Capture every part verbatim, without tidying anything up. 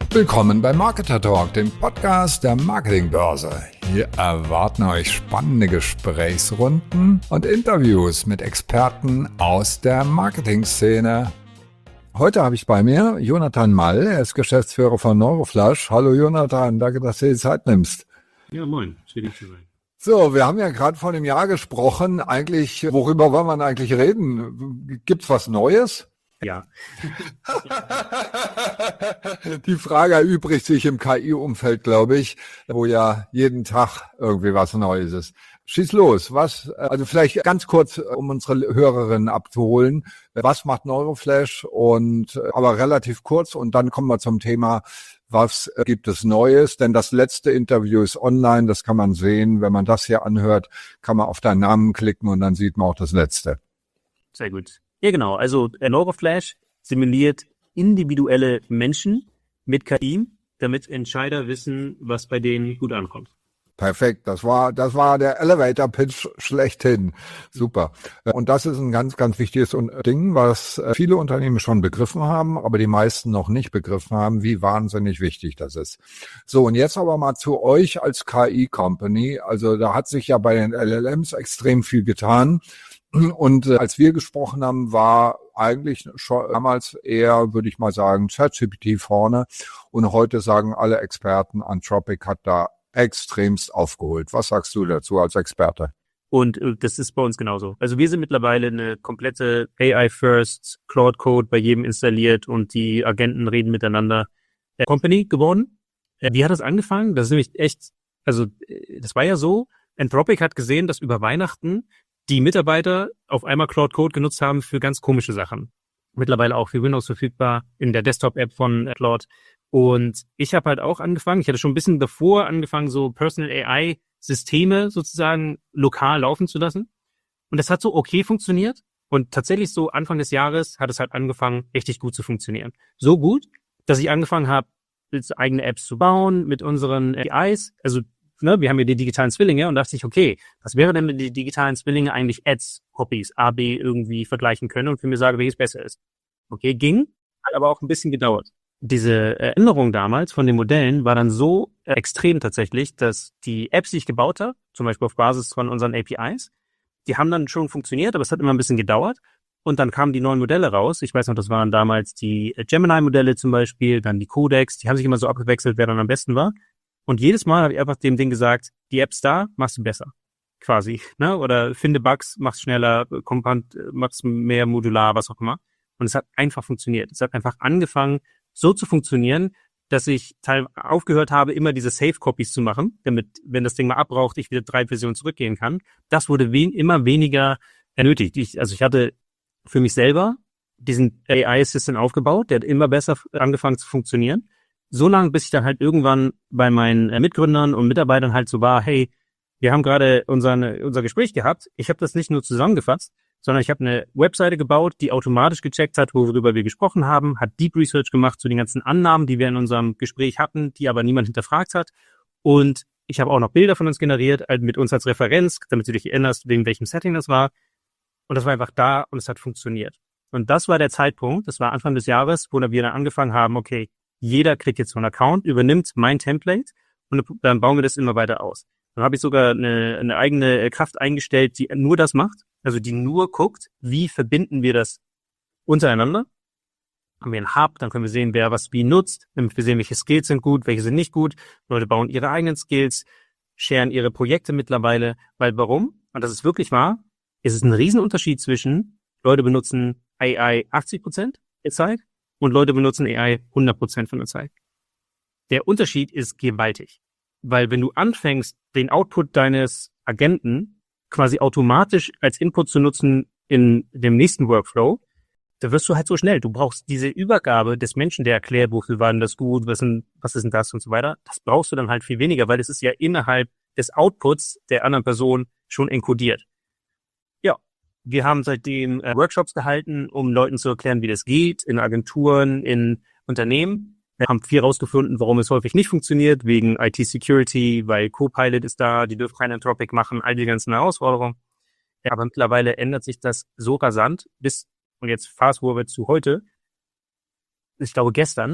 Willkommen bei Marketer Talk, dem Podcast der Marketingbörse. Hier erwarten euch spannende Gesprächsrunden und Interviews mit Experten aus der Marketingszene. Heute habe ich bei mir Jonathan Mall, er ist Geschäftsführer von Neuroflash. Hallo Jonathan, danke, dass du dir die Zeit nimmst. Ja, moin, schön dich zu sein. So, wir haben ja gerade vor einem Jahr gesprochen. Eigentlich, worüber wollen wir eigentlich reden? Gibt's was Neues? Ja. Die Frage erübrigt sich im K I-Umfeld, glaube ich, wo ja jeden Tag irgendwie was Neues ist. Schieß los. Was, also vielleicht ganz kurz, um unsere Hörerinnen abzuholen. Was macht Neuroflash? Und, aber relativ kurz. Und dann kommen wir zum Thema, was gibt es Neues? Denn das letzte Interview ist online. Das kann man sehen. Wenn man das hier anhört, kann man auf deinen Namen klicken und dann sieht man auch das letzte. Sehr gut. Ja, genau. Also äh, Neuroflash simuliert individuelle Menschen mit K I, damit Entscheider wissen, was bei denen gut ankommt. Perfekt. Das war, das war der Elevator-Pitch schlechthin. Super. Und das ist ein ganz, ganz wichtiges Ding, was viele Unternehmen schon begriffen haben, aber die meisten noch nicht begriffen haben, wie wahnsinnig wichtig das ist. So, und jetzt aber mal zu euch als K I-Company. Also da hat sich ja bei den L L Ms extrem viel getan. Und äh, als wir gesprochen haben, war eigentlich schon damals eher, würde ich mal sagen, ChatGPT vorne. Und heute sagen alle Experten, Anthropic hat da extremst aufgeholt. Was sagst du dazu als Experte? Und äh, das ist bei uns genauso. Also wir sind mittlerweile eine komplette A I-First Cloud Code bei jedem installiert und die Agenten reden miteinander. Äh, Company geworden. Äh, wie hat das angefangen? Das ist nämlich echt, also äh, das war ja so, Anthropic hat gesehen, dass über Weihnachten die Mitarbeiter auf einmal Cloud Code genutzt haben für ganz komische Sachen. Mittlerweile auch für Windows verfügbar in der Desktop-App von Claude. Und ich habe halt auch angefangen, ich hatte schon ein bisschen davor angefangen, so Personal A I-Systeme sozusagen lokal laufen zu lassen. Und das hat so okay funktioniert. Und tatsächlich so Anfang des Jahres hat es halt angefangen, richtig gut zu funktionieren. So gut, dass ich angefangen habe, eigene Apps zu bauen mit unseren A Is. Also Ne, wir haben ja die digitalen Zwillinge und dachte ich, okay, was wäre denn, wenn die digitalen Zwillinge eigentlich Ads, Copies, A, B irgendwie vergleichen können und für mich sagen, welches besser ist. Okay, ging, hat aber auch ein bisschen gedauert. Diese Änderung damals von den Modellen war dann so äh, extrem tatsächlich, dass die Apps, die ich gebaut habe, zum Beispiel auf Basis von unseren A P Is, die haben dann schon funktioniert, aber es hat immer ein bisschen gedauert. Und dann kamen die neuen Modelle raus. Ich weiß noch, das waren damals die Gemini-Modelle zum Beispiel, dann die Codex, die haben sich immer so abgewechselt, wer dann am besten war. Und jedes Mal habe ich einfach dem Ding gesagt, die App's da, machst du besser. Quasi, ne? Oder finde Bugs, mach's schneller, Kompant, mach's mehr modular, was auch immer. Und es hat einfach funktioniert. Es hat einfach angefangen, so zu funktionieren, dass ich teil aufgehört habe, immer diese Safe-Copies zu machen, damit, wenn das Ding mal abbraucht, ich wieder drei Versionen zurückgehen kann. Das wurde wen immer weniger nötig. Ich, also ich hatte für mich selber diesen A I-Assistant aufgebaut, der hat immer besser angefangen zu funktionieren. So lange, bis ich dann halt irgendwann bei meinen äh, Mitgründern und Mitarbeitern halt so war, hey, wir haben gerade unsere, unser Gespräch gehabt. Ich habe das nicht nur zusammengefasst, sondern ich habe eine Webseite gebaut, die automatisch gecheckt hat, worüber wir gesprochen haben, hat Deep Research gemacht zu den ganzen Annahmen, die wir in unserem Gespräch hatten, die aber niemand hinterfragt hat. Und ich habe auch noch Bilder von uns generiert, halt mit uns als Referenz, damit du dich erinnerst, wegen welchem Setting das war. Und das war einfach da und es hat funktioniert. Und das war der Zeitpunkt, das war Anfang des Jahres, wo wir dann angefangen haben, okay, jeder kriegt jetzt so einen Account, übernimmt mein Template und dann bauen wir das immer weiter aus. Dann habe ich sogar eine, eine eigene Kraft eingestellt, die nur das macht, also die nur guckt, wie verbinden wir das untereinander. Haben wir einen Hub, dann können wir sehen, wer was wie nutzt, damit wir sehen, welche Skills sind gut, welche sind nicht gut. Leute bauen ihre eigenen Skills, sharen ihre Projekte mittlerweile, weil warum? Und das ist wirklich wahr, es ist ein Riesenunterschied zwischen Leute benutzen A I achtzig Prozent der Zeit und Leute benutzen A I hundert Prozent von der Zeit. Der Unterschied ist gewaltig. Weil wenn du anfängst, den Output deines Agenten quasi automatisch als Input zu nutzen in dem nächsten Workflow, da wirst du halt so schnell. Du brauchst diese Übergabe des Menschen, der erklärt, wofür war denn das gut, was, denn, was ist denn das und so weiter. Das brauchst du dann halt viel weniger, weil es ist ja innerhalb des Outputs der anderen Person schon enkodiert. Ja. Wir haben seitdem äh, Workshops gehalten, um Leuten zu erklären, wie das geht, in Agenturen, in Unternehmen. Wir haben viel rausgefunden, warum es häufig nicht funktioniert, wegen I T-Security, weil Copilot ist da, die dürfen kein Anthropic machen, all die ganzen Herausforderungen. Ja, aber mittlerweile ändert sich das so rasant, bis, und jetzt fast forward zu heute, ich glaube gestern,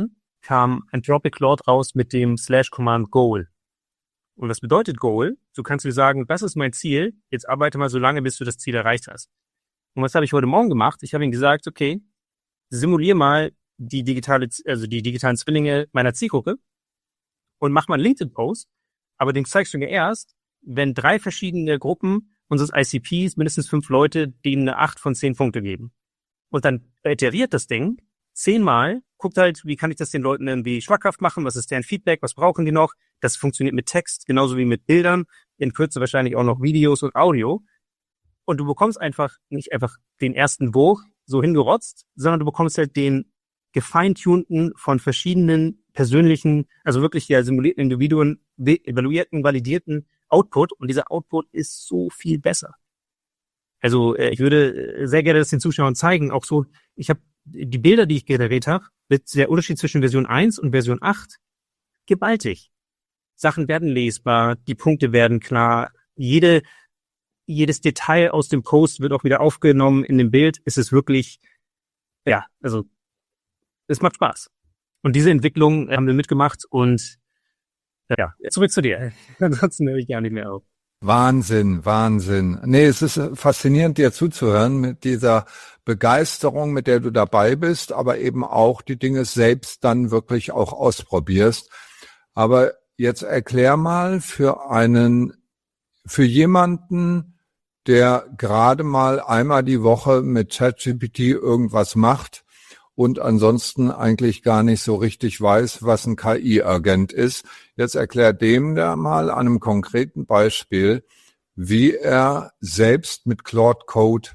kam Anthropic Claude raus mit dem Slash Command Goal. Und was bedeutet Goal? So kannst du sagen, das ist mein Ziel, jetzt arbeite mal so lange, bis du das Ziel erreicht hast. Und was habe ich heute Morgen gemacht? Ich habe ihm gesagt, okay, simulier mal die digitale, also die digitalen Zwillinge meiner Zielgruppe und mach mal einen LinkedIn-Post, aber den zeigst du mir erst, wenn drei verschiedene Gruppen unseres I C Ps, mindestens fünf Leute, denen eine acht von zehn Punkte geben. Und dann iteriert das Ding zehnmal, guckt halt, wie kann ich das den Leuten irgendwie schmackhaft machen, was ist deren Feedback, was brauchen die noch? Das funktioniert mit Text, genauso wie mit Bildern, in Kürze wahrscheinlich auch noch Videos und Audio. Und du bekommst einfach nicht einfach den ersten Wurf so hingerotzt, sondern du bekommst halt den gefeintunten von verschiedenen persönlichen, also wirklich ja simulierten Individuen, evaluierten, validierten Output. Und dieser Output ist so viel besser. Also äh, ich würde sehr gerne das den Zuschauern zeigen. Auch so, ich habe die Bilder, die ich generiert habe, mit der Unterschied zwischen Version eins und Version acht, gewaltig. Sachen werden lesbar, die Punkte werden klar, jede jedes Detail aus dem Post wird auch wieder aufgenommen in dem Bild. Es ist wirklich, ja, also es macht Spaß. Und diese Entwicklung haben wir mitgemacht und ja, zurück zu dir. Ansonsten höre ich gar nicht mehr auf. Wahnsinn, Wahnsinn. Nee, es ist faszinierend, dir zuzuhören mit dieser Begeisterung, mit der du dabei bist, aber eben auch die Dinge selbst dann wirklich auch ausprobierst. Aber jetzt erklär mal für einen, für jemanden, der gerade mal einmal die Woche mit ChatGPT irgendwas macht und ansonsten eigentlich gar nicht so richtig weiß, was ein K I-Agent ist. Jetzt erklärt dem da mal an einem konkreten Beispiel, wie er selbst mit Claude Code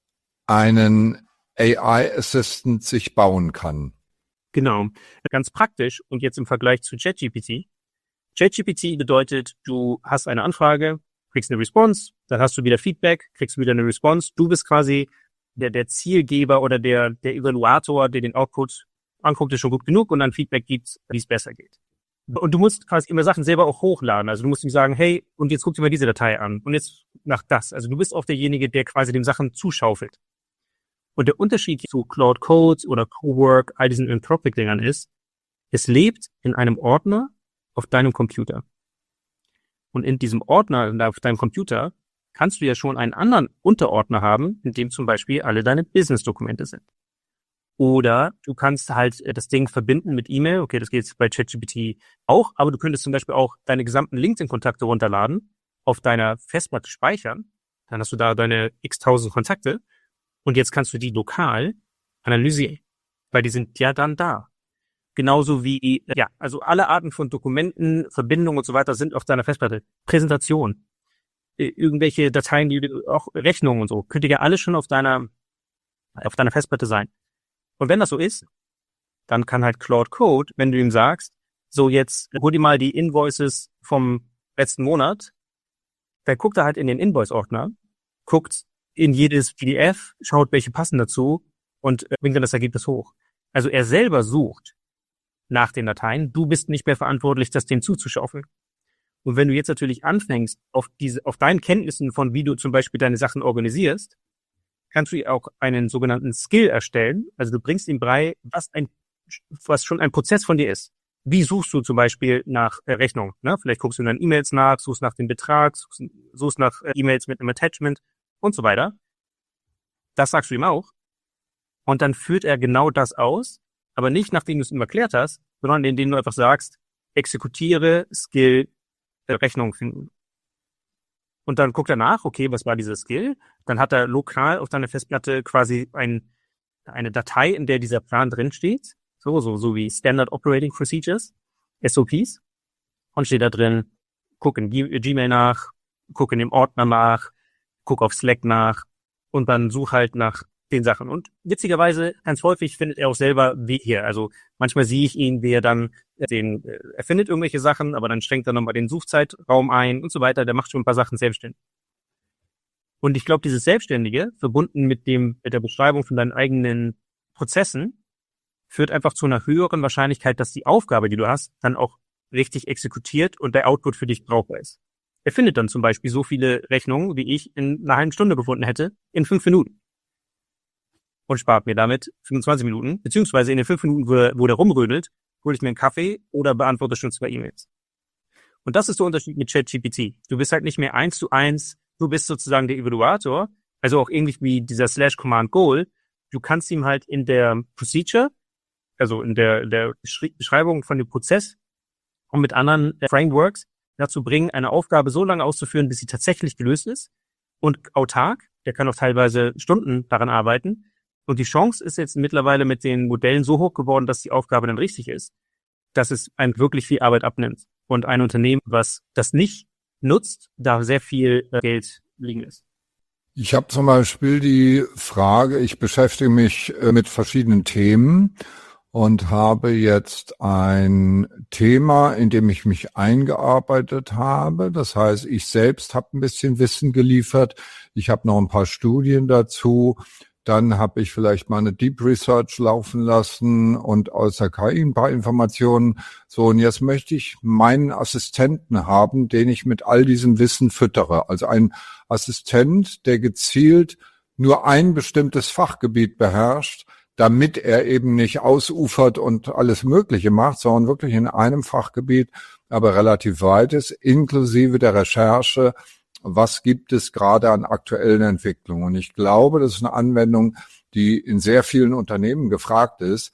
einen A I-Assistant sich bauen kann. Genau, ganz praktisch und jetzt im Vergleich zu ChatGPT. ChatGPT bedeutet, du hast eine Anfrage, kriegst eine Response, dann hast du wieder Feedback, kriegst wieder eine Response. Du bist quasi der, der Zielgeber oder der, der Evaluator, der den Output anguckt, ist schon gut genug und dann Feedback gibt, wie es besser geht. Und du musst quasi immer Sachen selber auch hochladen. Also du musst ihm sagen, hey, und jetzt guck dir mal diese Datei an und jetzt nach das. Also du bist auch derjenige, der quasi dem Sachen zuschaufelt. Und der Unterschied zu Claude Code oder Cowork, all diesen Anthropic-Dingern ist, es lebt in einem Ordner auf deinem Computer. Und in diesem Ordner auf deinem Computer kannst du ja schon einen anderen Unterordner haben, in dem zum Beispiel alle deine Business-Dokumente sind. Oder du kannst halt das Ding verbinden mit E-Mail. Okay, das geht bei ChatGPT auch, aber du könntest zum Beispiel auch deine gesamten LinkedIn-Kontakte runterladen, auf deiner Festplatte speichern. Dann hast du da deine x-tausend Kontakte und jetzt kannst du die lokal analysieren, weil die sind ja dann da. Genauso wie, ja, also alle Arten von Dokumenten, Verbindungen und so weiter sind auf deiner Festplatte. Präsentation, irgendwelche Dateien, die auch Rechnungen und so, könnte ja alles schon auf deiner, auf deiner Festplatte sein. Und wenn das so ist, dann kann halt Claude Code, wenn du ihm sagst, so jetzt hol dir mal die Invoices vom letzten Monat, dann guckt er halt in den Invoice-Ordner, guckt in jedes P D F, schaut, welche passen dazu und bringt dann das Ergebnis hoch. Also er selber sucht nach den Dateien. Du bist nicht mehr verantwortlich, das dem zuzuschaufeln. Und wenn du jetzt natürlich anfängst, auf diese, auf deinen Kenntnissen von, wie du zum Beispiel deine Sachen organisierst, kannst du auch einen sogenannten Skill erstellen. Also du bringst ihm bei, was ein, was schon ein Prozess von dir ist. Wie suchst du zum Beispiel nach äh, Rechnung? Ne? Vielleicht guckst du in deinen E-Mails nach, suchst nach dem Betrag, suchst, suchst nach äh, E-Mails mit einem Attachment und so weiter. Das sagst du ihm auch. Und dann führt er genau das aus, aber nicht, nachdem du es ihm erklärt hast, sondern indem du einfach sagst, exekutiere Skill äh, Rechnung finden. Und dann guckt er nach, okay, was war dieser Skill? Dann hat er lokal auf deiner Festplatte quasi ein, eine Datei, in der dieser Plan drin steht. So, so, so wie Standard Operating Procedures, S O Ps. Und steht da drin, guck in G- Gmail nach, guck in dem Ordner nach, guck auf Slack nach und dann such halt nach den Sachen. Und witzigerweise, ganz häufig findet er auch selber wie hier. Also manchmal sehe ich ihn, wie er dann den, er findet irgendwelche Sachen, aber dann schränkt er nochmal den Suchzeitraum ein und so weiter. Der macht schon ein paar Sachen selbstständig. Und ich glaube, dieses Selbstständige, verbunden mit dem, mit der Beschreibung von deinen eigenen Prozessen, führt einfach zu einer höheren Wahrscheinlichkeit, dass die Aufgabe, die du hast, dann auch richtig exekutiert und der Output für dich brauchbar ist. Er findet dann zum Beispiel so viele Rechnungen, wie ich in einer halben Stunde gefunden hätte, in fünf Minuten. Und spart mir damit fünfundzwanzig Minuten, beziehungsweise in den fünf Minuten, wo, wo der rumrödelt, hole ich mir einen Kaffee oder beantworte schon zwei E-Mails. Und das ist der Unterschied mit ChatGPT. Du bist halt nicht mehr eins zu eins, du bist sozusagen der Evaluator, also auch ähnlich wie dieser Slash Command Goal. Du kannst ihm halt in der Procedure, also in der, in der Beschreibung von dem Prozess und mit anderen äh, Frameworks dazu bringen, eine Aufgabe so lange auszuführen, bis sie tatsächlich gelöst ist. Und autark, der kann auch teilweise Stunden daran arbeiten. Und die Chance ist jetzt mittlerweile mit den Modellen so hoch geworden, dass die Aufgabe dann richtig ist, dass es einem wirklich viel Arbeit abnimmt. Und ein Unternehmen, was das nicht nutzt, da sehr viel äh, Geld liegen lässt. Ich habe zum Beispiel die Frage, ich beschäftige mich äh, mit verschiedenen Themen und habe jetzt ein Thema, in dem ich mich eingearbeitet habe. Das heißt, ich selbst habe ein bisschen Wissen geliefert. Ich habe noch ein paar Studien dazu. Dann habe ich vielleicht mal eine Deep Research laufen lassen und aus der K I ein paar Informationen. So, und jetzt möchte ich meinen Assistenten haben, den ich mit all diesem Wissen füttere. Also ein Assistent, der gezielt nur ein bestimmtes Fachgebiet beherrscht, damit er eben nicht ausufert und alles Mögliche macht, sondern wirklich in einem Fachgebiet, aber relativ weit ist, inklusive der Recherche, was gibt es gerade an aktuellen Entwicklungen. Und ich glaube, das ist eine Anwendung, die in sehr vielen Unternehmen gefragt ist.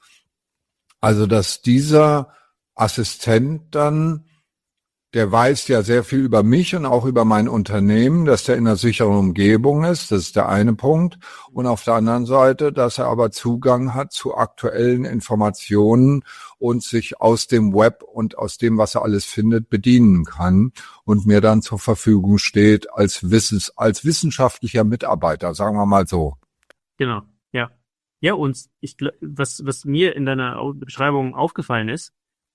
Also, dass dieser Assistent dann, der weiß ja sehr viel über mich und auch über mein Unternehmen, dass der in einer sicheren Umgebung ist. Das ist der eine Punkt. Und auf der anderen Seite, dass er aber Zugang hat zu aktuellen Informationen und sich aus dem Web und aus dem, was er alles findet, bedienen kann und mir dann zur Verfügung steht als Wissens, als wissenschaftlicher Mitarbeiter, sagen wir mal so. Genau, ja. Ja, und ich, was, was mir in deiner Beschreibung aufgefallen ist,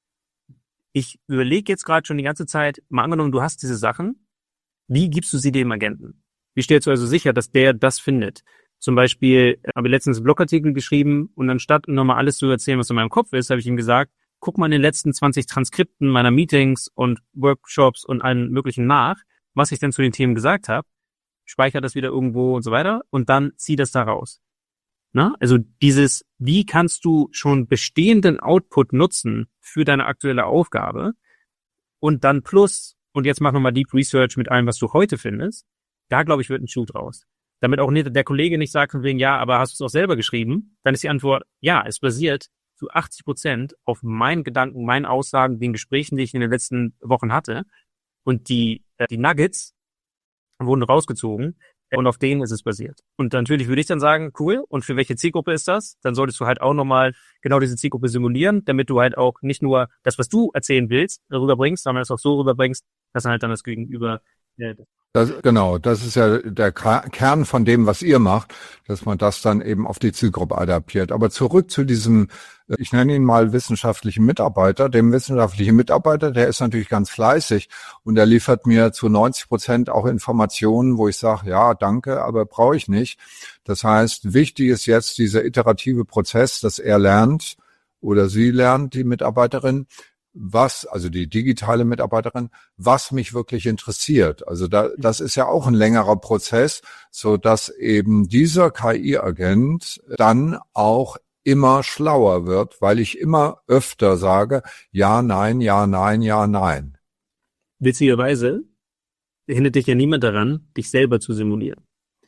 ich überlege jetzt gerade schon die ganze Zeit, mal angenommen, du hast diese Sachen, wie gibst du sie dem Agenten? Wie stellst du also sicher, dass der das findet? Zum Beispiel äh, habe ich letztens einen Blogartikel geschrieben und anstatt nochmal alles zu erzählen, was in meinem Kopf ist, habe ich ihm gesagt, guck mal in den letzten zwanzig Transkripten meiner Meetings und Workshops und allen möglichen nach, was ich denn zu den Themen gesagt habe, speichere das wieder irgendwo und so weiter und dann zieh das da raus. Na? Also dieses, wie kannst du schon bestehenden Output nutzen für deine aktuelle Aufgabe und dann plus, und jetzt mach nochmal Deep Research mit allem, was du heute findest, da glaube ich, wird ein Schuh draus. Damit auch nicht, der Kollege nicht sagt von wegen, ja, aber hast du es auch selber geschrieben? Dann ist die Antwort, ja, es basiert zu achtzig Prozent auf meinen Gedanken, meinen Aussagen, den Gesprächen, die ich in den letzten Wochen hatte. Und die, äh, die Nuggets wurden rausgezogen und auf denen ist es basiert. Und natürlich würde ich dann sagen, cool, und für welche Zielgruppe ist das? Dann solltest du halt auch nochmal genau diese Zielgruppe simulieren, damit du halt auch nicht nur das, was du erzählen willst, rüberbringst, sondern es auch so rüberbringst, dass halt dann das Gegenüber äh, Das, genau, das ist ja der Kern von dem, was ihr macht, dass man das dann eben auf die Zielgruppe adaptiert. Aber zurück zu diesem, ich nenne ihn mal wissenschaftlichen Mitarbeiter. Dem wissenschaftlichen Mitarbeiter, der ist natürlich ganz fleißig und der liefert mir zu neunzig Prozent auch Informationen, wo ich sage, ja, danke, aber brauche ich nicht. Das heißt, wichtig ist jetzt dieser iterative Prozess, dass er lernt oder sie lernt, die Mitarbeiterin, was, also die digitale Mitarbeiterin, was mich wirklich interessiert. Also da, das ist ja auch ein längerer Prozess, so dass eben dieser K I-Agent dann auch immer schlauer wird, weil ich immer öfter sage, ja, nein, ja, nein, ja, nein. Witzigerweise hindert dich ja niemand daran, dich selber zu simulieren.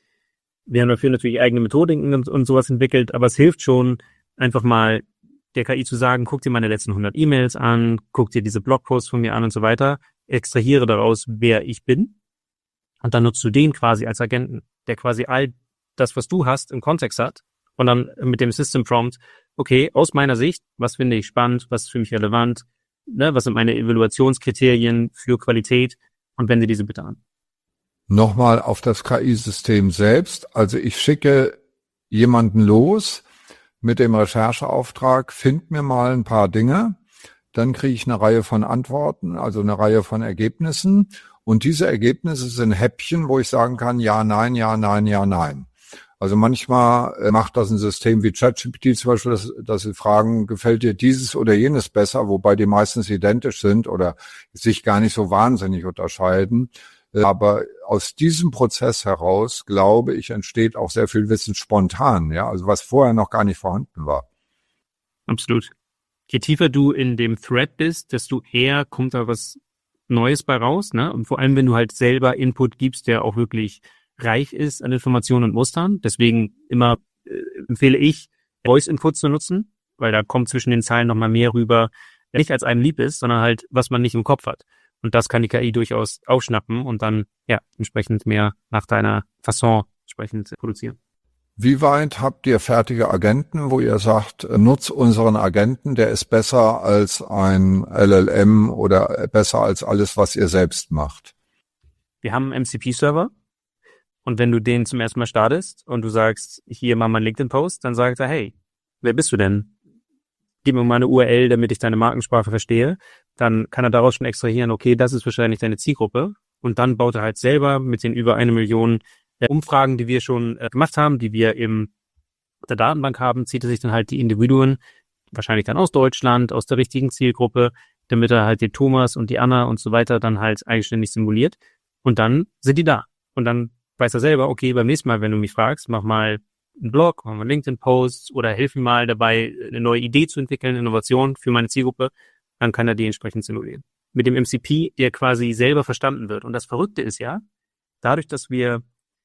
Wir haben dafür natürlich eigene Methodiken und, und sowas entwickelt, aber es hilft schon, einfach mal der K I zu sagen, guck dir meine letzten hundert E-Mails an, guck dir diese Blogposts von mir an und so weiter, extrahiere daraus, wer ich bin und dann nutzt du den quasi als Agenten, der quasi all das, was du hast, im Kontext hat und dann mit dem System Prompt, okay, aus meiner Sicht, was finde ich spannend, was ist für mich relevant, ne, was sind meine Evaluationskriterien für Qualität und wende diese bitte an. Nochmal auf das K I-System selbst. Also ich schicke jemanden los mit dem Rechercheauftrag, find mir mal ein paar Dinge, dann kriege ich eine Reihe von Antworten, also eine Reihe von Ergebnissen und diese Ergebnisse sind Häppchen, wo ich sagen kann, ja, nein, ja, nein, ja, nein. Also manchmal macht das ein System wie ChatGPT zum Beispiel, dass, dass sie fragen, gefällt dir dieses oder jenes besser, wobei die meistens identisch sind oder sich gar nicht so wahnsinnig unterscheiden. Aber aus diesem Prozess heraus, glaube ich, entsteht auch sehr viel Wissen spontan, ja, also was vorher noch gar nicht vorhanden war. Absolut. je tiefer du in dem Thread bist, desto eher kommt da was Neues bei raus, ne? Und vor allem, wenn du halt selber Input gibst, der auch wirklich reich ist an Informationen und Mustern. Deswegen immer äh, empfehle ich, Voice-Input zu nutzen, weil da kommt zwischen den Zeilen nochmal mehr rüber, nicht als einem lieb ist, sondern halt, was man nicht im Kopf hat. Und das kann die K I durchaus aufschnappen und dann, ja, entsprechend mehr nach deiner Fasson entsprechend produzieren. Wie weit habt ihr fertige Agenten, wo ihr sagt, nutz unseren Agenten, der ist besser als ein L L M oder besser als alles, was ihr selbst macht? Wir haben einen M C P-Server und wenn du den zum ersten Mal startest und du sagst, hier mach mal einen LinkedIn-Post, dann sagt er, hey, wer bist du denn? Gib mir mal eine U R L, damit ich deine Markensprache verstehe. Dann kann er daraus schon extrahieren, okay, das ist wahrscheinlich deine Zielgruppe. Und dann baut er halt selber mit den über eine Million Umfragen, die wir schon äh, gemacht haben, die wir in der Datenbank haben, zieht er sich dann halt die Individuen, wahrscheinlich dann aus Deutschland, aus der richtigen Zielgruppe, damit er halt den Thomas und die Anna und so weiter dann halt eigenständig simuliert. Und dann sind die da. Und dann weiß er selber, okay, beim nächsten Mal, wenn du mich fragst, mach mal einen Blog, mach mal LinkedIn-Posts oder hilf mir mal dabei, eine neue Idee zu entwickeln, Innovation für meine Zielgruppe, dann kann er die entsprechend simulieren. Mit dem M C P, der quasi selber verstanden wird. Und das Verrückte ist ja, dadurch, dass wir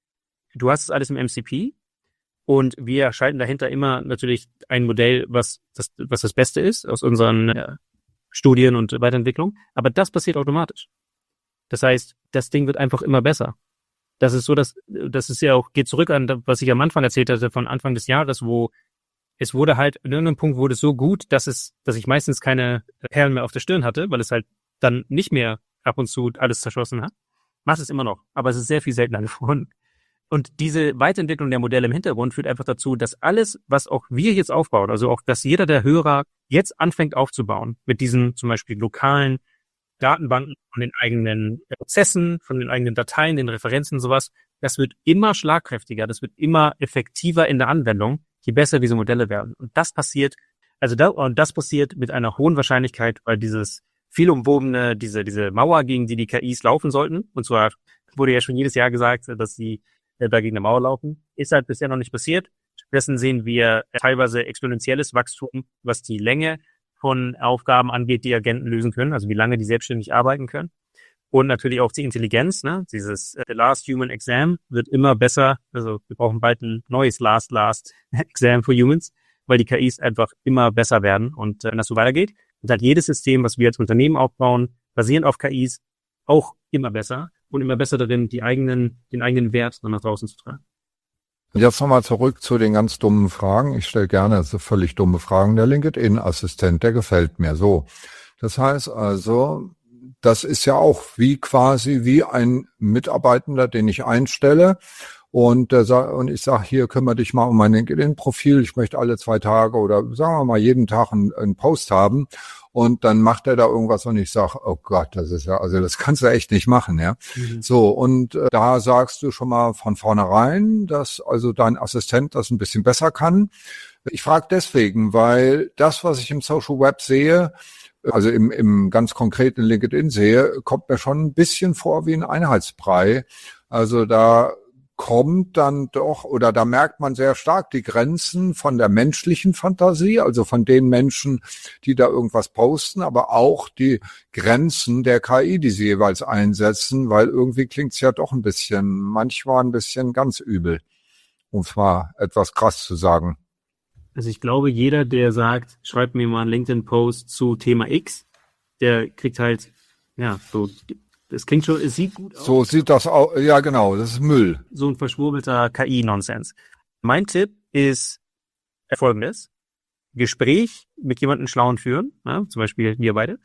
Du hast es alles im M C P und wir schalten dahinter immer natürlich ein Modell, was das, was das Beste ist aus unseren äh, Studien und Weiterentwicklung. Aber das passiert automatisch. Das heißt, das Ding wird einfach immer besser. Das ist so, dass das ist ja auch, geht zurück an, was ich am Anfang erzählt hatte, von Anfang des Jahres, wo es wurde halt, in irgendeinem Punkt wurde es so gut, dass es, dass ich meistens keine Perlen mehr auf der Stirn hatte, weil es halt dann nicht mehr ab und zu alles zerschossen hat. Macht es immer noch, aber es ist sehr viel seltener geworden. Und diese Weiterentwicklung der Modelle im Hintergrund führt einfach dazu, dass alles, was auch wir jetzt aufbauen, also auch, dass jeder der Hörer jetzt anfängt aufzubauen mit diesen zum Beispiel lokalen Datenbanken von den eigenen Prozessen, von den eigenen Dateien, den Referenzen, sowas, das wird immer schlagkräftiger, das wird immer effektiver in der Anwendung, je besser diese Modelle werden. Und das passiert, also da, und das passiert mit einer hohen Wahrscheinlichkeit, weil dieses viel umwobene, diese, diese Mauer, gegen die die K Is laufen sollten, und zwar wurde ja schon jedes Jahr gesagt, dass sie da gegen eine Mauer laufen, ist halt bisher noch nicht passiert. Stattdessen sehen wir teilweise exponentielles Wachstum, was die Länge von Aufgaben angeht, die Agenten lösen können, also wie lange die selbstständig arbeiten können. Und natürlich auch die Intelligenz, ne? Dieses uh, The Last Human Exam wird immer besser. Also wir brauchen bald ein neues Last Last Exam for Humans, weil die K Is einfach immer besser werden. Und äh, wenn das so weitergeht, wird halt jedes System, was wir als Unternehmen aufbauen, basierend auf K Is, auch immer besser und immer besser darin, die eigenen, den eigenen Wert dann nach draußen zu tragen. Jetzt nochmal zurück zu den ganz dummen Fragen. Ich stelle gerne so völlig dumme Fragen. Der LinkedIn-Assistent, der gefällt mir so. Das heißt also, das ist ja auch wie quasi wie ein Mitarbeitender, den ich einstelle. Und, der sa- und ich sage, hier, kümmere dich mal um mein LinkedIn-Profil. Ich möchte alle zwei Tage oder sagen wir mal jeden Tag einen, einen Post haben. Und dann macht er da irgendwas und ich sage, oh Gott, das ist ja, also das kannst du echt nicht machen, ja. Mhm. So, und äh, da sagst du schon mal von vornherein, dass also dein Assistent das ein bisschen besser kann. Ich frage deswegen, weil das, was ich im Social Web sehe, also im, im ganz konkreten LinkedIn sehe, kommt mir schon ein bisschen vor wie ein Einheitsbrei. Also da kommt dann doch, oder da merkt man sehr stark die Grenzen von der menschlichen Fantasie, also von den Menschen, die da irgendwas posten, aber auch die Grenzen der K I, die sie jeweils einsetzen, weil irgendwie klingt's ja doch ein bisschen, manchmal ein bisschen ganz übel, um es mal etwas krass zu sagen. Also ich glaube, jeder, der sagt, schreibt mir mal einen LinkedIn-Post zu Thema X, der kriegt halt, ja, so, das klingt schon, es sieht gut aus. So sieht das aus, ja genau, das ist Müll. So ein verschwurbelter K I-Nonsens. Mein Tipp ist folgendes. Gespräch mit jemandem Schlauen führen, ja, zum Beispiel wir beide.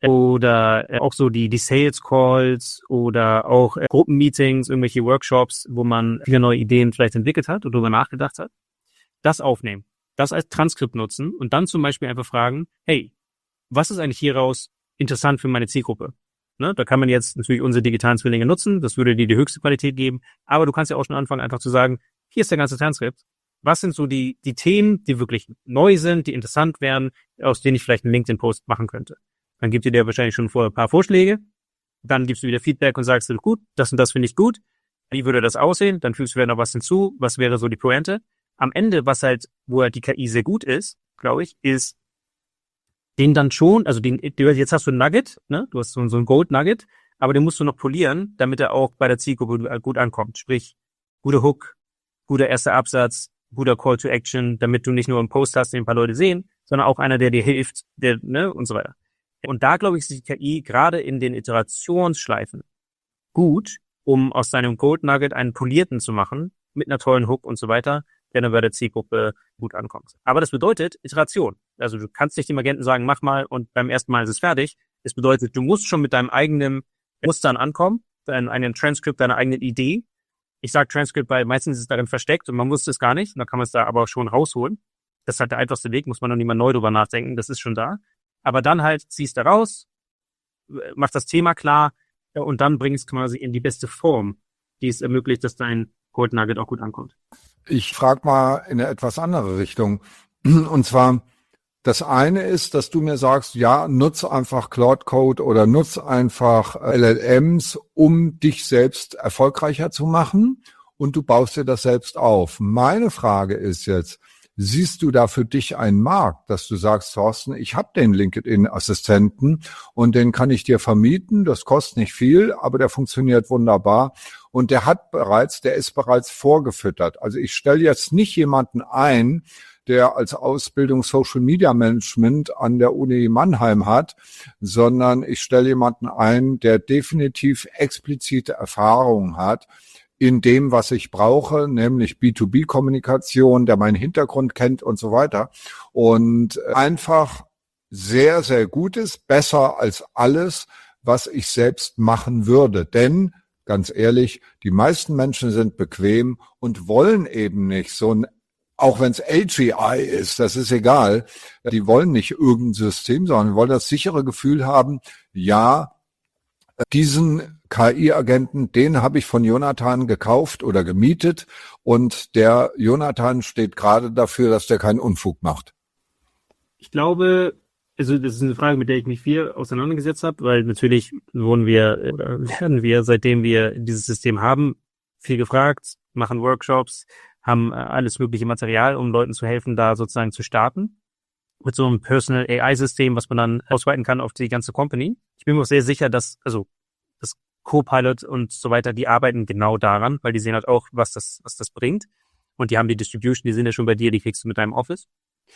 Oder auch so die, die Sales Calls oder auch Gruppenmeetings, irgendwelche Workshops, wo man viele neue Ideen vielleicht entwickelt hat oder darüber nachgedacht hat. Das aufnehmen. Das als Transkript nutzen und dann zum Beispiel einfach fragen, hey, was ist eigentlich hieraus interessant für meine Zielgruppe? Ne, da kann man jetzt natürlich unsere digitalen Zwillinge nutzen, das würde dir die höchste Qualität geben, aber du kannst ja auch schon anfangen, einfach zu sagen, hier ist der ganze Transkript. Was sind so die die Themen, die wirklich neu sind, die interessant wären, aus denen ich vielleicht einen LinkedIn-Post machen könnte? Dann gibt dir der wahrscheinlich schon vorher ein paar Vorschläge, dann gibst du wieder Feedback und sagst, gut, das und das finde ich gut, wie würde das aussehen? Dann fügst du wieder noch was hinzu, was wäre so die Pointe? Am Ende, was halt, wo halt die K I sehr gut ist, glaube ich, ist den dann schon, also den, jetzt hast du ein Nugget, ne? Du hast so, so ein Gold Nugget, aber den musst du noch polieren, damit er auch bei der Zielgruppe gut ankommt. Sprich, guter Hook, guter erster Absatz, guter Call to Action, damit du nicht nur einen Post hast, den ein paar Leute sehen, sondern auch einer, der dir hilft, der, ne, und so weiter. Und da, glaube ich, ist die K I gerade in den Iterationsschleifen gut, um aus seinem Gold Nugget einen polierten zu machen, mit einer tollen Hook und so weiter, der dann bei der Zielgruppe gut ankommt. Aber das bedeutet Iteration. Also du kannst nicht dem Agenten sagen, mach mal und beim ersten Mal ist es fertig. Es bedeutet, du musst schon mit deinem eigenen Mustern ankommen, deinem eigenen Transkript, deiner eigenen Idee. Ich sage Transkript, weil meistens ist es darin versteckt und man wusste es gar nicht. Und dann kann man es da aber auch schon rausholen. Das ist halt der einfachste Weg, muss man noch nicht mal neu drüber nachdenken. Das ist schon da. Aber dann halt ziehst du raus, machst das Thema klar und dann bringst es quasi in die beste Form, die es ermöglicht, dass dein Gold Nugget auch gut ankommt. Ich frage mal in eine etwas andere Richtung. Und zwar, das eine ist, dass du mir sagst, ja, nutze einfach Claude Code oder nutze einfach L L Ms, um dich selbst erfolgreicher zu machen und du baust dir das selbst auf. Meine Frage ist jetzt, siehst du da für dich einen Markt, dass du sagst, Thorsten, ich habe den LinkedIn-Assistenten und den kann ich dir vermieten, das kostet nicht viel, aber der funktioniert wunderbar und der hat bereits, der ist bereits vorgefüttert. Also ich stelle jetzt nicht jemanden ein, der als Ausbildung Social Media Management an der Uni Mannheim hat, sondern ich stelle jemanden ein, der definitiv explizite Erfahrungen hat in dem, was ich brauche, nämlich B zwei B-Kommunikation, der meinen Hintergrund kennt und so weiter. Und einfach sehr, sehr gut ist, besser als alles, was ich selbst machen würde. Denn, ganz ehrlich, die meisten Menschen sind bequem und wollen eben nicht so ein, auch wenn es A G I ist, das ist egal, die wollen nicht irgendein System, sondern wollen das sichere Gefühl haben, ja, diesen K I-Agenten, den habe ich von Jonathan gekauft oder gemietet und der Jonathan steht gerade dafür, dass der keinen Unfug macht. Ich glaube, also das ist eine Frage, mit der ich mich viel auseinandergesetzt habe, weil natürlich wurden wir oder werden wir, seitdem wir dieses System haben, viel gefragt, machen Workshops, haben alles mögliche Material, um Leuten zu helfen, da sozusagen zu starten. Mit so einem Personal A I-System, was man dann ausweiten kann auf die ganze Company. Ich bin mir auch sehr sicher, dass, also, das Copilot und so weiter, die arbeiten genau daran, weil die sehen halt auch, was das, was das bringt. Und die haben die Distribution, die sind ja schon bei dir, die kriegst du mit deinem Office.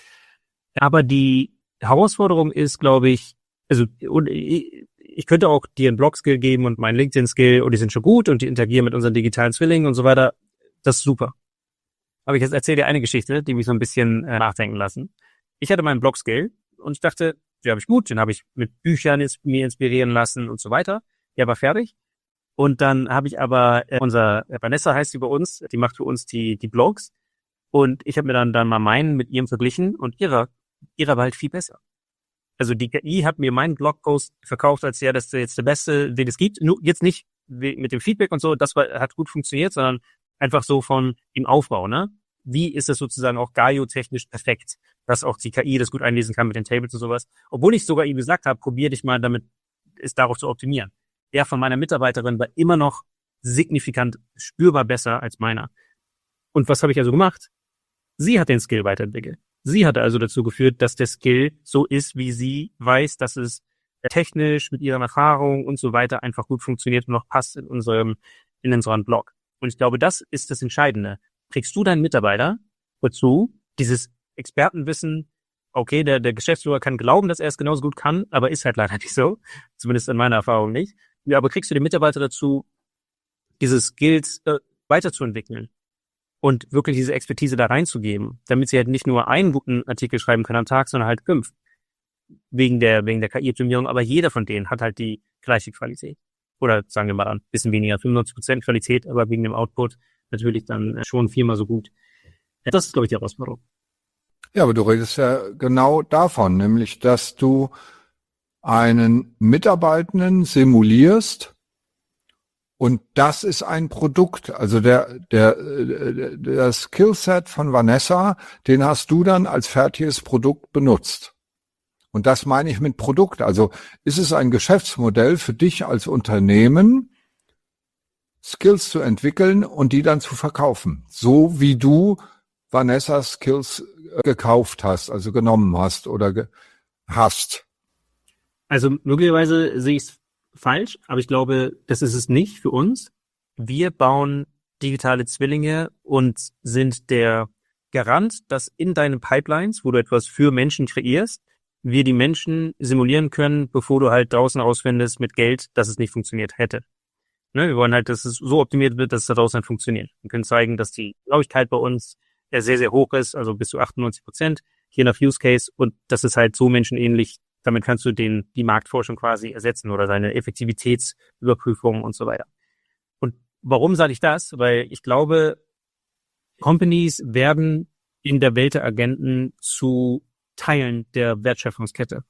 Aber die Herausforderung ist, glaube ich, also, und ich, ich könnte auch dir einen Blog-Skill geben und meinen LinkedIn-Skill und die sind schon gut und die interagieren mit unseren digitalen Zwillingen und so weiter. Das ist super. Aber ich erzähle dir eine Geschichte, die mich so ein bisschen äh, nachdenken lassen. Ich hatte meinen Blog-Skill und ich dachte, den habe ich gut, den habe ich mit Büchern ins, mir inspirieren lassen und so weiter. Der war fertig. Und dann habe ich aber, äh, unser äh, Vanessa heißt sie bei uns, die macht für uns die die Blogs. Und ich habe mir dann dann mal meinen mit ihrem verglichen und ihrer, ihrer war halt viel besser. Also die K I hat mir meinen Blogpost verkauft, als ja, das ist jetzt der beste, den es gibt. Nur jetzt nicht mit dem Feedback und so, das war, hat gut funktioniert, sondern einfach so von im Aufbau, ne? Wie ist es sozusagen auch Gaio-technisch perfekt, dass auch die K I das gut einlesen kann mit den Tables und sowas. Obwohl ich sogar ihm gesagt habe, probier dich mal damit, es darauf zu optimieren. Der von meiner Mitarbeiterin war immer noch signifikant spürbar besser als meiner. Und was habe ich also gemacht? Sie hat den Skill weiterentwickelt. Sie hatte also dazu geführt, dass der Skill so ist, wie sie weiß, dass es technisch mit ihrer Erfahrung und so weiter einfach gut funktioniert und noch passt in unserem, in unserem Blog. Und ich glaube, das ist das Entscheidende. Kriegst du deinen Mitarbeiter dazu, dieses Expertenwissen, okay, der, der Geschäftsführer kann glauben, dass er es genauso gut kann, aber ist halt leider nicht so. Zumindest in meiner Erfahrung nicht. Ja, aber kriegst du den Mitarbeiter dazu, diese Skills äh, weiterzuentwickeln und wirklich diese Expertise da reinzugeben, damit sie halt nicht nur einen guten Artikel schreiben können am Tag, sondern halt fünf. Wegen der, wegen der K I-Optimierung, aber jeder von denen hat halt die gleiche Qualität. Oder sagen wir mal ein bisschen weniger, fünfundneunzig Prozent Qualität, aber wegen dem Output natürlich dann schon viermal so gut. Das ist, glaube ich, die Herausforderung. Ja, aber du redest ja genau davon, nämlich, dass du einen Mitarbeitenden simulierst und das ist ein Produkt. Also der, der, der Skillset von Vanessa, den hast du dann als fertiges Produkt benutzt. Und das meine ich mit Produkt. Also ist es ein Geschäftsmodell für dich als Unternehmen, Skills zu entwickeln und die dann zu verkaufen. So wie du Vanessa Skills gekauft hast, also genommen hast oder ge- hast. Also möglicherweise sehe ich es falsch, aber ich glaube, das ist es nicht für uns. Wir bauen digitale Zwillinge und sind der Garant, dass in deinen Pipelines, wo du etwas für Menschen kreierst, wir die Menschen simulieren können, bevor du halt draußen rausfindest mit Geld, dass es nicht funktioniert hätte. Ne, wir wollen halt, dass es so optimiert wird, dass es da draußen halt funktioniert. Wir können zeigen, dass die Genauigkeit bei uns sehr, sehr hoch ist, also bis zu achtundneunzig Prozent, je nach Use Case, und das ist halt so menschenähnlich. Damit kannst du den, die Marktforschung quasi ersetzen oder seine Effektivitätsüberprüfung und so weiter. Und warum sage ich das? Weil ich glaube, Companies werden in der Welt der Agenten zu Teilen der Wertschöpfungskette.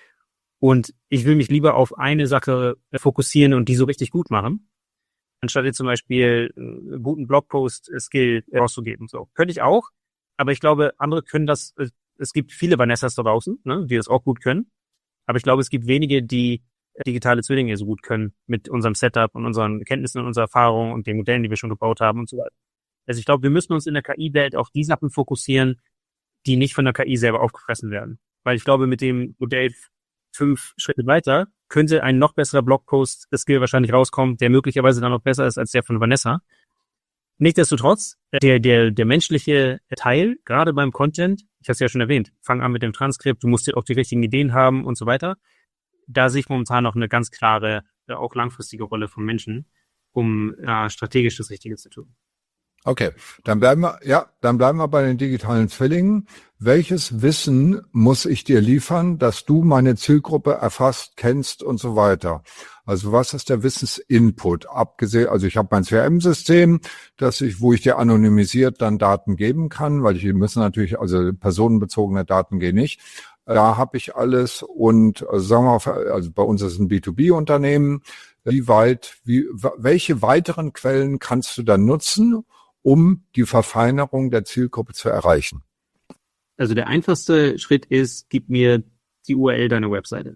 Und ich will mich lieber auf eine Sache fokussieren und die so richtig gut machen, anstatt jetzt zum Beispiel einen guten Blogpost-Skill rauszugeben. So, könnte ich auch, aber ich glaube, andere können das. Es gibt viele Vanessas da draußen, ne, die das auch gut können. Aber ich glaube, es gibt wenige, die digitale Zwillinge so gut können mit unserem Setup und unseren Kenntnissen und unserer Erfahrung und den Modellen, die wir schon gebaut haben und so weiter. Also ich glaube, wir müssen uns in der K I-Welt auf die Sachen fokussieren, die nicht von der K I selber aufgefressen werden. Weil ich glaube, mit dem Modell fünf Schritte weiter könnte ein noch besserer Blogpost-Skill wahrscheinlich rauskommen, der möglicherweise dann noch besser ist als der von Vanessa. Nichtsdestotrotz, der, der, der menschliche Teil, gerade beim Content, ich habe es ja schon erwähnt, fang an mit dem Transkript, du musst ja auch die richtigen Ideen haben und so weiter. Da sehe ich momentan noch eine ganz klare, auch langfristige Rolle von Menschen, um äh, strategisch das Richtige zu tun. Okay, dann bleiben wir, ja, dann bleiben wir bei den digitalen Zwillingen. Welches Wissen muss ich dir liefern, dass du meine Zielgruppe erfasst, kennst und so weiter? Also was ist der Wissensinput? Abgesehen, also ich habe mein C R M-System, dass ich, wo ich dir anonymisiert dann Daten geben kann, weil ich die müssen natürlich, also personenbezogene Daten gehen nicht. Da habe ich alles und also sagen wir mal, also bei uns ist es ein B zwei B-Unternehmen. Wie weit, wie, welche weiteren Quellen kannst du dann nutzen, um die Verfeinerung der Zielgruppe zu erreichen? Also der einfachste Schritt ist, gib mir die U R L deiner Webseite.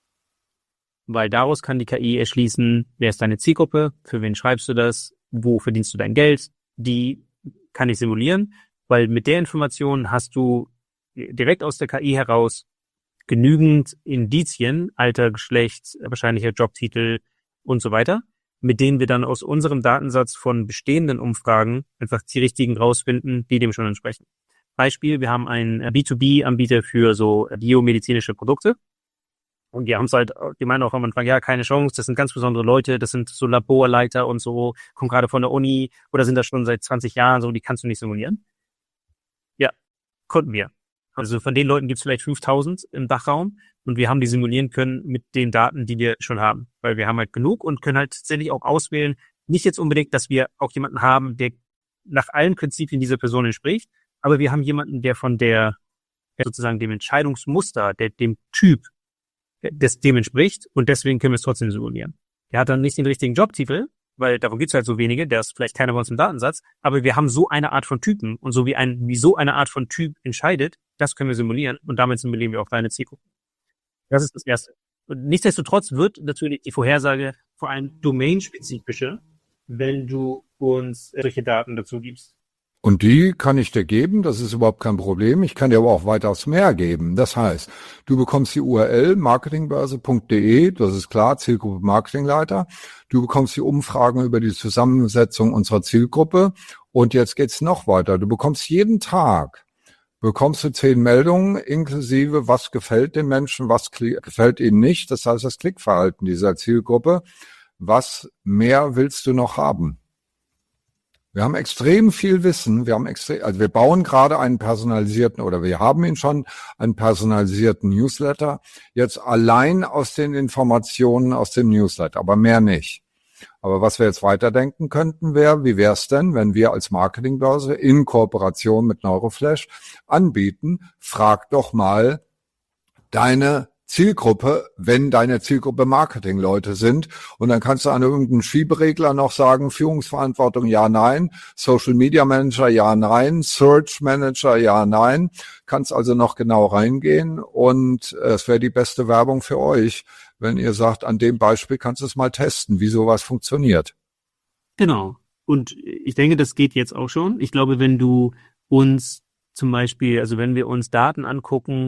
Weil daraus kann die K I erschließen, wer ist deine Zielgruppe, für wen schreibst du das, wo verdienst du dein Geld, die kann ich simulieren, weil mit der Information hast du direkt aus der K I heraus genügend Indizien, Alter, Geschlecht, wahrscheinlicher Jobtitel und so weiter, mit denen wir dann aus unserem Datensatz von bestehenden Umfragen einfach die richtigen rausfinden, die dem schon entsprechen. Beispiel, wir haben einen B zwei B-Anbieter für so biomedizinische Produkte. Und die haben es halt, die meinen auch am Anfang, ja, keine Chance, das sind ganz besondere Leute, das sind so Laborleiter und so, kommen gerade von der Uni oder sind da schon seit zwanzig Jahren, so, die kannst du nicht simulieren. Ja, konnten wir. Also von den Leuten gibt es vielleicht fünftausend im Dachraum und wir haben die simulieren können mit den Daten, die wir schon haben. Weil wir haben halt genug und können halt tatsächlich auch auswählen, nicht jetzt unbedingt, dass wir auch jemanden haben, der nach allen Prinzipien dieser Person entspricht, aber wir haben jemanden, der von der, sozusagen dem Entscheidungsmuster, der dem Typ, das dem entspricht und deswegen können wir es trotzdem simulieren. Der hat dann nicht den richtigen Jobtitel, weil davon gibt es halt so wenige, der ist vielleicht keiner bei uns im Datensatz, aber wir haben so eine Art von Typen und so wie ein, wie so eine Art von Typ entscheidet, das können wir simulieren und damit simulieren wir auch deine Zielgruppe. Das ist das Erste. Und nichtsdestotrotz wird natürlich die Vorhersage vor allem domainspezifische, wenn du uns solche Daten dazu gibst. Und die kann ich dir geben, das ist überhaupt kein Problem. Ich kann dir aber auch weitaus mehr geben. Das heißt, du bekommst die U R L marketingbörse punkt de, das ist klar, Zielgruppe Marketingleiter. Du bekommst die Umfragen über die Zusammensetzung unserer Zielgruppe. Und jetzt geht's noch weiter. Du bekommst jeden Tag, bekommst du zehn Meldungen inklusive, was gefällt den Menschen, was gefällt ihnen nicht. Das heißt, das Klickverhalten dieser Zielgruppe. Was mehr willst du noch haben? Wir haben extrem viel Wissen. Wir haben extrem, also wir bauen gerade einen personalisierten oder wir haben ihn schon, einen personalisierten Newsletter. Jetzt allein aus den Informationen aus dem Newsletter, aber mehr nicht. Aber was wir jetzt weiterdenken könnten wäre, wie wäre es denn, wenn wir als Marketingbörse in Kooperation mit Neuroflash anbieten, frag doch mal deine Zielgruppe, wenn deine Zielgruppe Marketingleute sind. Und dann kannst du an irgendeinen Schieberegler noch sagen, Führungsverantwortung, ja, nein. Social Media Manager, ja, nein. Search Manager, ja, nein. Kannst also noch genau reingehen. Und es wäre die beste Werbung für euch, wenn ihr sagt, an dem Beispiel kannst du es mal testen, wie sowas funktioniert. Genau. Und ich denke, das geht jetzt auch schon. Ich glaube, wenn du uns zum Beispiel, also wenn wir uns Daten angucken,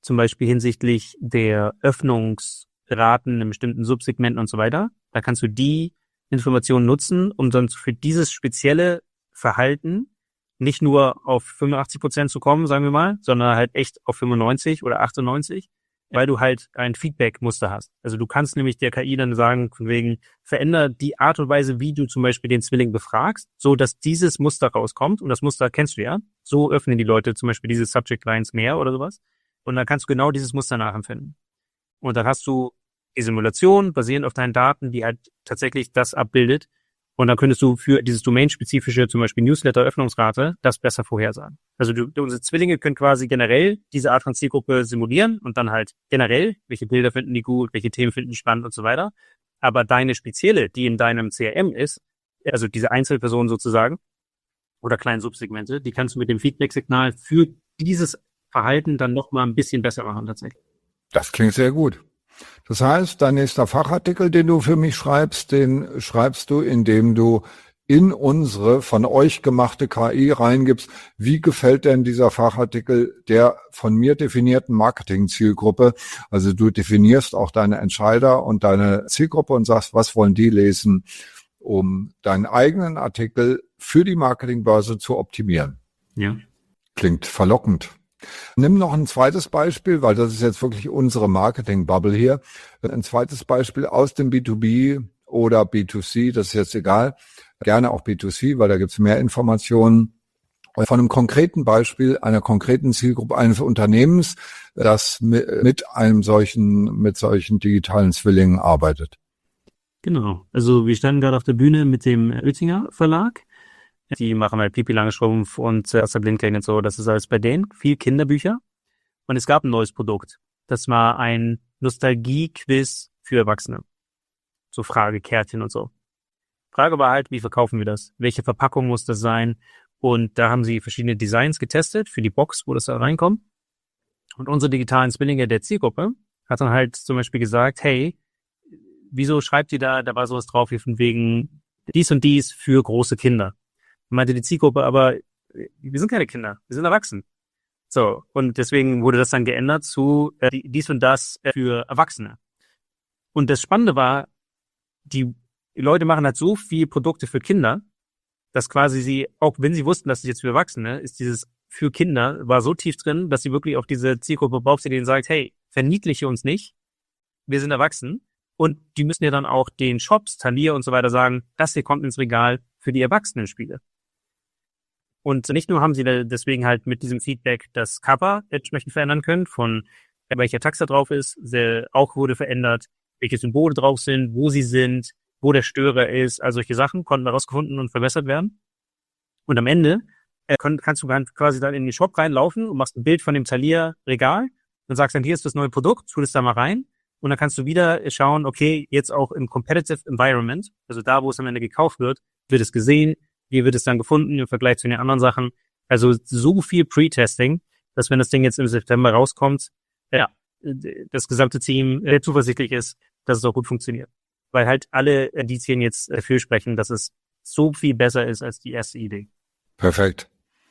zum Beispiel hinsichtlich der Öffnungsraten in bestimmten Subsegmenten und so weiter. Da kannst du die Informationen nutzen, um dann für dieses spezielle Verhalten nicht nur auf fünfundachtzig Prozent zu kommen, sagen wir mal, sondern halt echt auf fünfundneunzig oder achtundneunzig, weil du halt ein Feedback-Muster hast. Also du kannst nämlich der K I dann sagen, von wegen, veränder die Art und Weise, wie du zum Beispiel den Zwilling befragst, so dass dieses Muster rauskommt. Und das Muster kennst du ja. So öffnen die Leute zum Beispiel diese Subject Lines mehr oder sowas. Und dann kannst du genau dieses Muster nachempfinden. Und dann hast du die Simulation basierend auf deinen Daten, die halt tatsächlich das abbildet. Und dann könntest du für dieses domainspezifische, zum Beispiel Newsletter-Öffnungsrate, das besser vorhersagen. Also du, unsere Zwillinge können quasi generell diese Art von Zielgruppe simulieren und dann halt generell, welche Bilder finden die gut, welche Themen finden die spannend und so weiter. Aber deine spezielle, die in deinem C R M ist, also diese Einzelperson sozusagen oder kleinen Subsegmente, die kannst du mit dem Feedback-Signal für dieses Verhalten dann nochmal ein bisschen besser machen tatsächlich. Das klingt sehr gut. Das heißt, dein nächster Fachartikel, den du für mich schreibst, den schreibst du, indem du in unsere von euch gemachte K I reingibst. Wie gefällt denn dieser Fachartikel der von mir definierten Marketing-Zielgruppe? Also du definierst auch deine Entscheider und deine Zielgruppe und sagst, was wollen die lesen, um deinen eigenen Artikel für die Marketingbörse zu optimieren. Ja. Klingt verlockend. Nimm noch ein zweites Beispiel, weil das ist jetzt wirklich unsere Marketing-Bubble hier. Ein zweites Beispiel aus dem B zwei B oder B zwei C, das ist jetzt egal. Gerne auch B zwei C, weil da gibt es mehr Informationen. Von einem konkreten Beispiel einer konkreten Zielgruppe eines Unternehmens, das mit einem solchen, mit solchen digitalen Zwillingen arbeitet. Genau. Also wir standen gerade auf der Bühne mit dem Oettinger Verlag. Die machen halt Pipi Langstrumpf und äh, Astrid Lindgren und so. Das ist alles bei denen. Viel Kinderbücher. Und es gab ein neues Produkt. Das war ein Nostalgie-Quiz für Erwachsene. So Fragekärtchen und so. Frage war halt, wie verkaufen wir das? Welche Verpackung muss das sein? Und da haben sie verschiedene Designs getestet für die Box, wo das da reinkommt. Und unsere digitalen Zwillinge der Zielgruppe hat dann halt zum Beispiel gesagt, hey, wieso schreibt ihr da, da war sowas drauf wie von wegen dies und dies für große Kinder. Meinte die Zielgruppe, aber wir sind keine Kinder, wir sind erwachsen. So, und deswegen wurde das dann geändert zu äh, dies und das äh, für Erwachsene. Und das Spannende war, die, die Leute machen halt so viel Produkte für Kinder, dass quasi sie, auch wenn sie wussten, dass es jetzt für Erwachsene ist, dieses für Kinder war so tief drin, dass sie wirklich auf diese Zielgruppe baut, die denen sagt, hey, verniedliche uns nicht, wir sind erwachsen. Und die müssen ja dann auch den Shops, Thalia und so weiter sagen, das hier kommt ins Regal für die Erwachsenen-Spiele. Und nicht nur haben sie deswegen halt mit diesem Feedback das Cover entsprechend verändern können, von welcher Text da drauf ist, sehr, auch wurde verändert, welche Symbole drauf sind, wo sie sind, wo der Störer ist, also solche Sachen konnten herausgefunden und verbessert werden. Und am Ende äh, kann, kannst du quasi dann in den Shop reinlaufen und machst ein Bild von dem Thalia-Regal und sagst dann, hier ist das neue Produkt, tu das da mal rein. Und dann kannst du wieder schauen, okay, jetzt auch im Competitive Environment, also da, wo es am Ende gekauft wird, wird es gesehen, wie wird es dann gefunden im Vergleich zu den anderen Sachen. Also so viel Pre-Testing, dass wenn das Ding jetzt im September rauskommt, ja, das gesamte Team äh, zuversichtlich ist, dass es auch gut funktioniert. Weil halt alle Indizien jetzt dafür sprechen, dass es so viel besser ist als die erste Idee. Perfekt.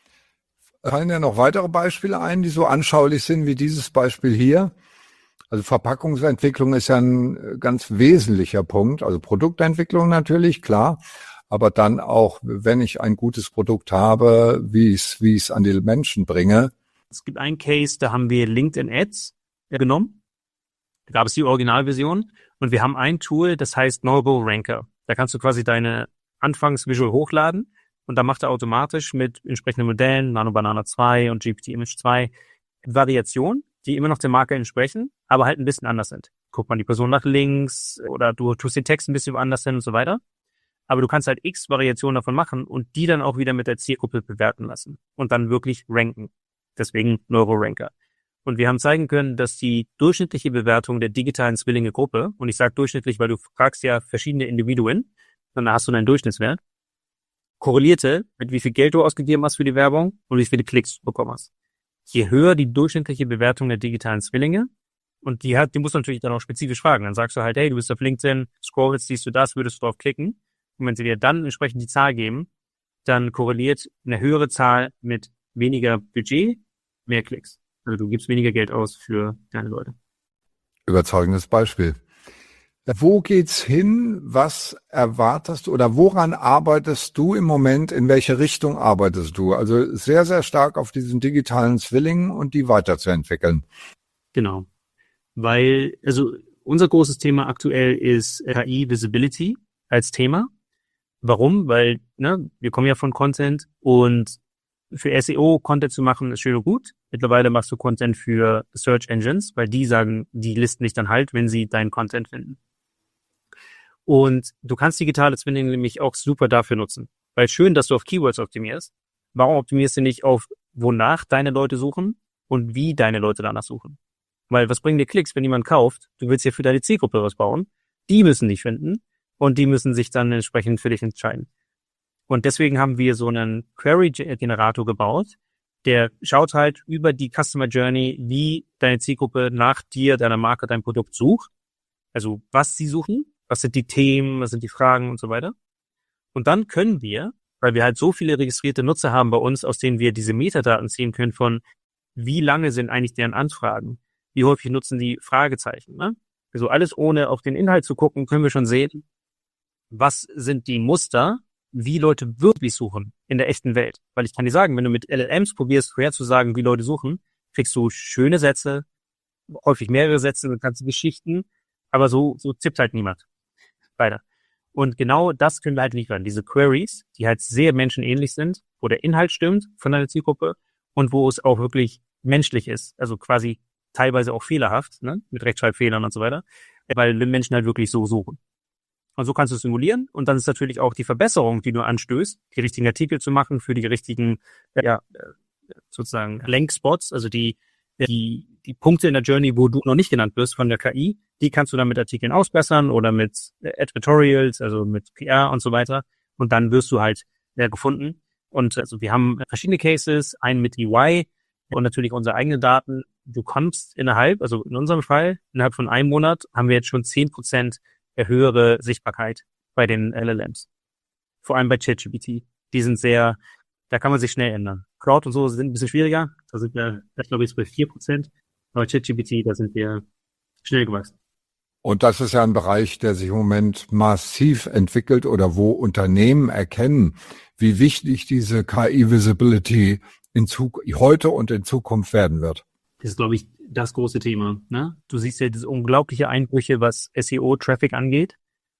Fallen dir noch weitere Beispiele ein, die so anschaulich sind wie dieses Beispiel hier? Also Verpackungsentwicklung ist ja ein ganz wesentlicher Punkt. Also Produktentwicklung natürlich, klar. Aber dann auch, wenn ich ein gutes Produkt habe, wie ich es, wie ich es an die Menschen bringe. Es gibt einen Case, da haben wir LinkedIn Ads genommen. Da gab es die Originalversion. Und wir haben ein Tool, das heißt Normal Ranker. Da kannst du quasi deine Anfangsvisual hochladen. Und dann macht er automatisch mit entsprechenden Modellen, Nano Banana zwei und G P T Image zwei, Variationen, die immer noch der Marke entsprechen, aber halt ein bisschen anders sind. Guckt man die Person nach links oder du tust den Text ein bisschen anders hin und so weiter. Aber du kannst halt x Variationen davon machen und die dann auch wieder mit der Zielgruppe bewerten lassen und dann wirklich ranken. Deswegen Neuroranker. Und wir haben zeigen können, dass die durchschnittliche Bewertung der digitalen Zwillinge-Gruppe, und ich sage durchschnittlich, weil du fragst ja verschiedene Individuen, dann hast du einen Durchschnittswert, korrelierte mit wie viel Geld du ausgegeben hast für die Werbung und wie viele Klicks du bekommen hast. Je höher die durchschnittliche Bewertung der digitalen Zwillinge, und die hat, die musst du natürlich dann auch spezifisch fragen. Dann sagst du halt, hey, du bist auf LinkedIn, scrollst, siehst du das, würdest du drauf klicken. Und wenn sie dir dann entsprechend die Zahl geben, dann korreliert eine höhere Zahl mit weniger Budget, mehr Klicks. Also du gibst weniger Geld aus für deine Leute. Überzeugendes Beispiel. Wo geht's hin? Was erwartest du oder woran arbeitest du im Moment? In welche Richtung arbeitest du? Also sehr, sehr stark auf diesen digitalen Zwillingen und die weiterzuentwickeln. Genau. Weil, also unser großes Thema aktuell ist K I Visibility als Thema. Warum? Weil, ne, wir kommen ja von Content und für S E O Content zu machen ist schön und gut. Mittlerweile machst du Content für Search Engines, weil die sagen, die listen dich dann halt, wenn sie deinen Content finden. Und du kannst digitale Zwillinge nämlich auch super dafür nutzen. Weil schön, dass du auf Keywords optimierst. Warum optimierst du nicht auf, wonach deine Leute suchen und wie deine Leute danach suchen? Weil was bringen dir Klicks, wenn jemand kauft? Du willst ja für deine Zielgruppe was bauen. Die müssen dich finden und die müssen sich dann entsprechend für dich entscheiden. Und deswegen haben wir so einen Query-Generator gebaut, der schaut halt über die Customer Journey, wie deine Zielgruppe nach dir, deiner Marke, dein Produkt sucht. Also was sie suchen, was sind die Themen, was sind die Fragen und so weiter. Und dann können wir, weil wir halt so viele registrierte Nutzer haben bei uns, aus denen wir diese Metadaten ziehen können von, wie lange sind eigentlich deren Anfragen, wie häufig nutzen die Fragezeichen. Ne? Also alles ohne auf den Inhalt zu gucken, können wir schon sehen, was sind die Muster, wie Leute wirklich suchen in der echten Welt. Weil ich kann dir sagen, wenn du mit L L Ms probierst, vorherzusagen, wie Leute suchen, kriegst du schöne Sätze, häufig mehrere Sätze, ganze Geschichten, aber so, so tippt halt niemand weiter. Und genau das können wir halt liefern. Diese Queries, die halt sehr menschenähnlich sind, wo der Inhalt stimmt von deiner Zielgruppe und wo es auch wirklich menschlich ist. Also quasi teilweise auch fehlerhaft, ne, mit Rechtschreibfehlern und so weiter, weil Menschen halt wirklich so suchen. Und so kannst du es simulieren. Und dann ist natürlich auch die Verbesserung, die du anstößt, die richtigen Artikel zu machen für die richtigen, ja, sozusagen Lenkspots, also die, die, die Punkte in der Journey, wo du noch nicht genannt wirst von der K I, die kannst du dann mit Artikeln ausbessern oder mit Advertorials, also mit P R und so weiter. Und dann wirst du halt ja, gefunden. Und also wir haben verschiedene Cases, einen mit E Y und natürlich unsere eigenen Daten. Du kommst innerhalb, also in unserem Fall, innerhalb von einem Monat haben wir jetzt schon zehn Prozent höhere Sichtbarkeit bei den L L Ms. Vor allem bei ChatGPT. Die sind sehr, da kann man sich schnell ändern. Crowd und so sind ein bisschen schwieriger. Da sind wir, ich glaube, jetzt bei vier Prozent. Aber ChatGPT, da sind wir schnell gewachsen. Und das ist ja ein Bereich, der sich im Moment massiv entwickelt oder wo Unternehmen erkennen, wie wichtig diese K I-Visibility in Zuk- heute und in Zukunft werden wird. Das ist, glaube ich, das große Thema. Ne? Du siehst ja diese unglaubliche Einbrüche, was S E O-Traffic angeht.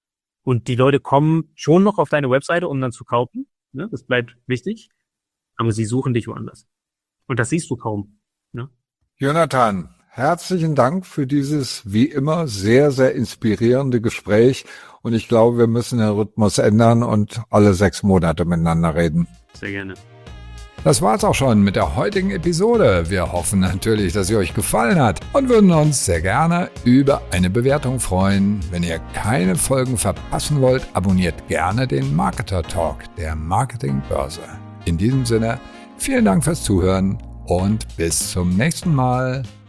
Und die Leute kommen schon noch auf deine Webseite, um dann zu kaufen. Ne? Das bleibt wichtig. Aber sie suchen dich woanders. Und das siehst du kaum. Ne? Jonathan, herzlichen Dank für dieses wie immer sehr, sehr inspirierende Gespräch. Und ich glaube, wir müssen den Rhythmus ändern und alle sechs Monate miteinander reden. Sehr gerne. Das war's auch schon mit der heutigen Episode. Wir hoffen natürlich, dass sie euch gefallen hat und würden uns sehr gerne über eine Bewertung freuen. Wenn ihr keine Folgen verpassen wollt, abonniert gerne den Marketer Talk der Marketingbörse. In diesem Sinne, vielen Dank fürs Zuhören und bis zum nächsten Mal.